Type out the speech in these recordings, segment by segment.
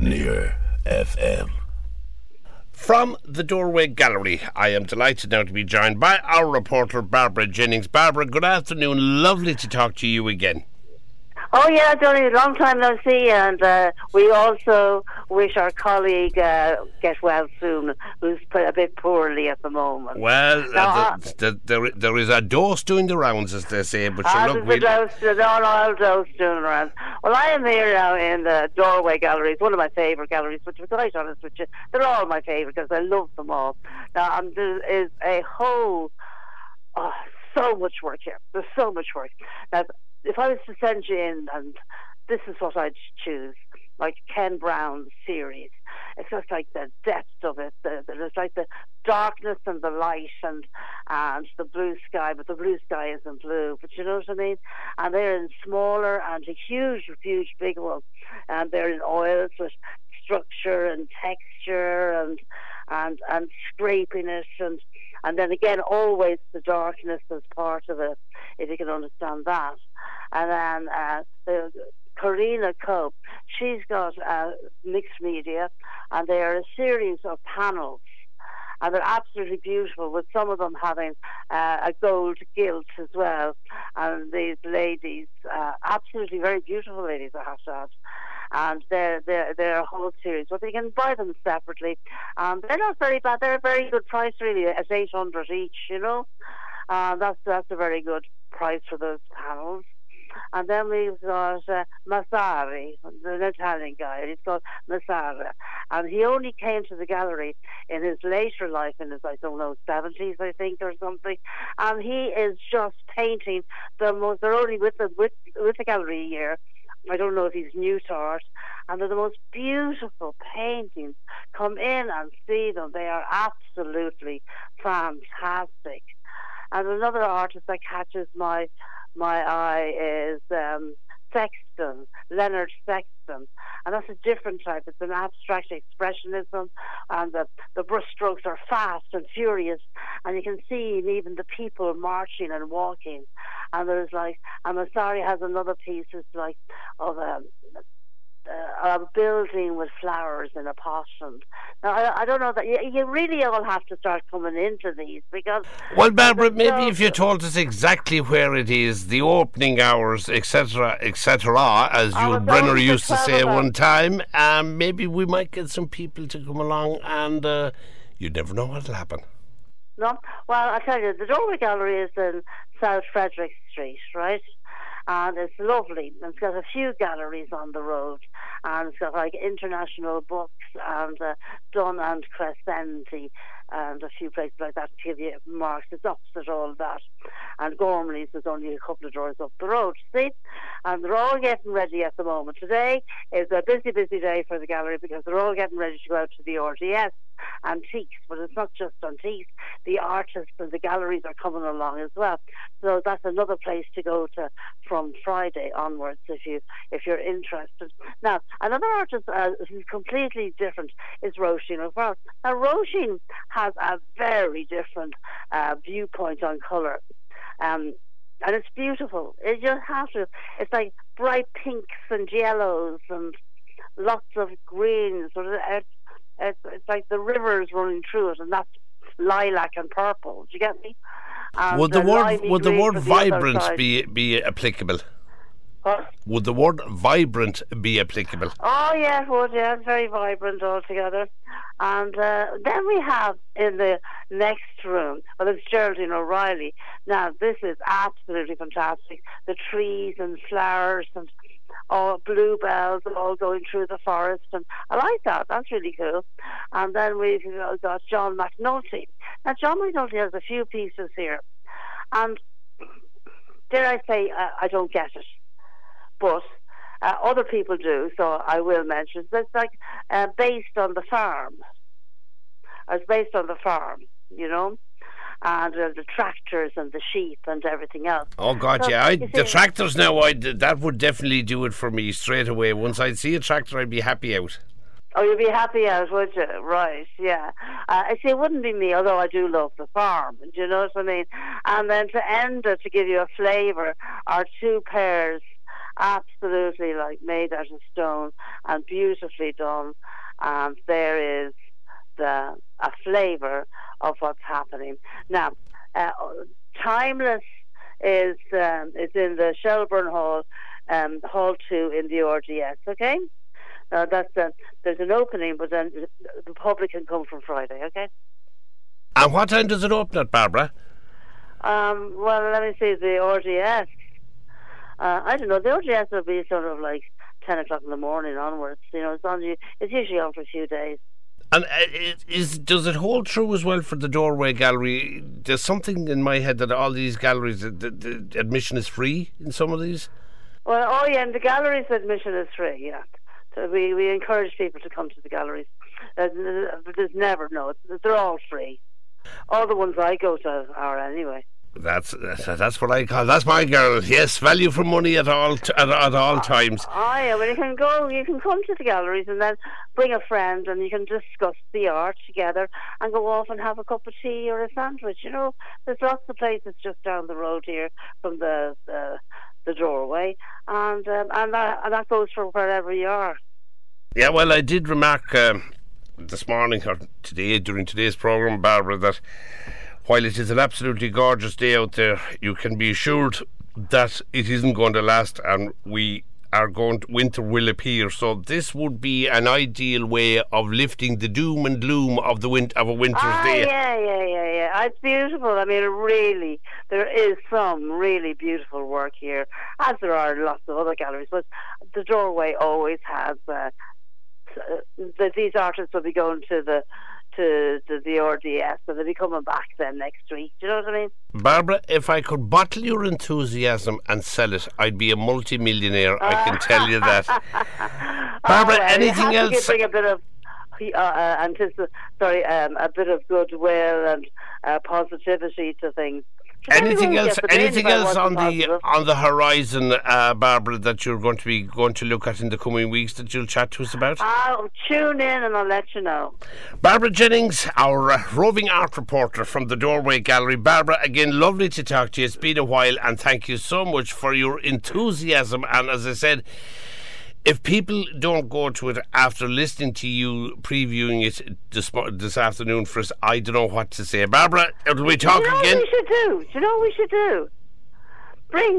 Near FM. From the Doorway Gallery, I am delighted now to be joined by our reporter, Barbara Jennings. Barbara, good afternoon. Lovely to talk to you again. Oh yeah, Johnny, long time no see, and we also wish our colleague get well soon, who's a bit poorly at the moment. Well, there is a dose doing the rounds, as they say, but all dose doing the rounds. Well, I am here now in the Doorway Gallery. It's one of my favourite galleries, but to be quite honest with you, they're all my favourite because I love them all. Now, there is a whole, so much work here. There's so much work. Now, if I was to send you in, and this is what I'd choose, like Ken Brown's series, it's just like the depth of it. There's like the darkness and the light and the blue sky, but the blue sky isn't blue. But you know what I mean? And they're in smaller and a huge big one, and they're in oils with structure and texture and scrapiness and then again always the darkness as part of it, if you can understand that. And then the Karina Cope, she's got mixed media, and they are a series of panels, and they're absolutely beautiful, with some of them having a gold gilt as well. And these ladies, absolutely very beautiful ladies, I have to add. And they're a whole series, but you can buy them separately. They're not very bad. They're a very good price, really, at 800 each. You know, that's a very good price for those panels. And then we've got Massari, the Italian guy. He's called Massara, and he only came to the gallery in his later life, in his 70s, I think, or something. And he is just painting the most. They're only with the gallery a year. I don't know if he's new to art, and they're the most beautiful paintings. Come in and see them; they are absolutely fantastic. And another artist that catches my eye is Sexton, Leonard Sexton, and that's a different type. It's an abstract expressionism, and the brushstrokes are fast and furious, and you can see even the people marching and walking. And there's and Massari has another piece of a building with flowers in a pot. And now I don't know that you really all have to start coming into these, because. Well, Barbara, maybe if you told us exactly where it is, the opening hours, etc., as Yul Brynner used to say one time, maybe we might get some people to come along, and you never know what'll happen. No, well, I tell you, the Doorway Gallery is in South Frederick Street, right? And it's lovely. It's got a few galleries on the road, and it's got International Books and Dunn and Crescenti and a few places like that to give you marks. It's opposite all that. And Gormley's is only a couple of doors up the road, see? And they're all getting ready at the moment. Today is a busy day for the gallery, because they're all getting ready to go out to the RDS Antiques. But it's not just antiques. The artists and the galleries are coming along as well. So that's another place to go to from Friday onwards if you're interested. Now, another artist who's completely different is Roisin O'Farrell. Now, Roisin has a very different viewpoint on colour. And it's beautiful. You just have to. It's like bright pinks and yellows and lots of greens. It's like the rivers running through it, and that's lilac and purple. Do you get me? Would the word vibrant be applicable? What? Would the word vibrant be applicable? Oh yeah, it would. Yeah, it's very vibrant altogether. And then we have in the next room, it's Geraldine O'Reilly. Now this is absolutely fantastic. The trees and flowers and bluebells all going through the forest, and I like that. That's really cool. And then we've got John McNulty. Now John McNulty has a few pieces here, and dare I say, I don't get it, but other people do, so I will mention. It's based on the farm. It's based on the farm, you know, and the tractors and the sheep and everything else. Oh God, so, yeah! The tractors now, that would definitely do it for me straight away. Once I'd see a tractor, I'd be happy out. Oh, you'd be happy out, would you? Right, yeah. I see, it wouldn't be me, although I do love the farm. Do you know what I mean? And then to end it, to give you a flavour, are two pairs absolutely like made out of stone and beautifully done. And there is a flavour of what's happening now. Timeless is in the Shelburne Hall, Hall 2 in the RDS. Okay, there's an opening, but then the public can come from Friday. Okay. And what time does it open at, Barbara? Well, let me see, the RDS. I don't know. The RDS will be sort of like 10 o'clock in the morning onwards. It's usually on for a few days. And does it hold true as well for the Doorway Gallery? There's something in my head that all these galleries, the admission is free in some of these. Well, and the galleries' admission is free. Yeah, so we encourage people to come to the galleries. There's never they're all free. All the ones I go to are anyway. That's what I call. That's my girl. Yes, value for money at all times. Oh yeah, well you can come to the galleries and then bring a friend and you can discuss the art together and go off and have a cup of tea or a sandwich. There's lots of places just down the road here from the Doorway, and that goes for wherever you are. Yeah, well, I did remark this morning or today during today's programme, Barbara, that while it is an absolutely gorgeous day out there, you can be assured that it isn't going to last, and winter will appear. So this would be an ideal way of lifting the doom and gloom of a winter's day. Yeah. It's beautiful. I mean, really, there is some really beautiful work here, as there are lots of other galleries. But the Doorway always has. These artists will be going to the RDS, and they'll be coming back then next week. Do you know what I mean? Barbara, if I could bottle your enthusiasm and sell it, I'd be a multi-millionaire. I can tell you that. Barbara, anything else? Bring a bit of a bit of goodwill and positivity to things. Anything else on the horizon, Barbara, that you're going to look at in the coming weeks that you'll chat to us about? I'll tune in and I'll let you know. Barbara Jennings, our roving art reporter from the Doorway Gallery. Barbara, again, lovely to talk to you. It's been a while, and thank you so much for your enthusiasm. And as I said, if people don't go to it after listening to you previewing it this afternoon for us, I don't know what to say. Barbara, will we talk again? Do you know what we should do? Bring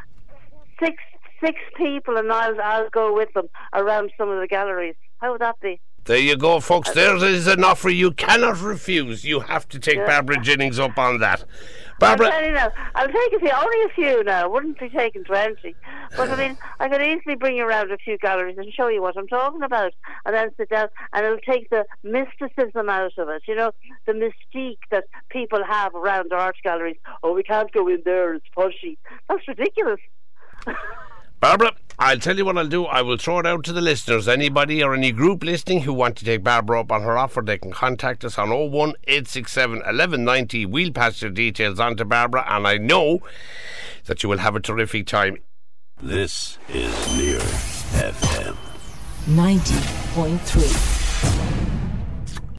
six people and I'll go with them around some of the galleries. How would that be? There you go, folks. There is an offer you cannot refuse. You have to take Barbara Jennings up on that. Barbara, I'll take only a few now. I wouldn't be taking 20. But I mean, I could easily bring you around a few galleries and show you what I'm talking about, and then sit down, and it'll take the mysticism out of it. The mystique that people have around art galleries. Oh, we can't go in there; it's pushy. That's ridiculous. Barbara, I'll tell you what I'll do. I will throw it out to the listeners. Anybody or any group listening who want to take Barbara up on her offer, they can contact us on 01867 1190. We'll pass your details on to Barbara, and I know that you will have a terrific time. This is Near FM 90.3.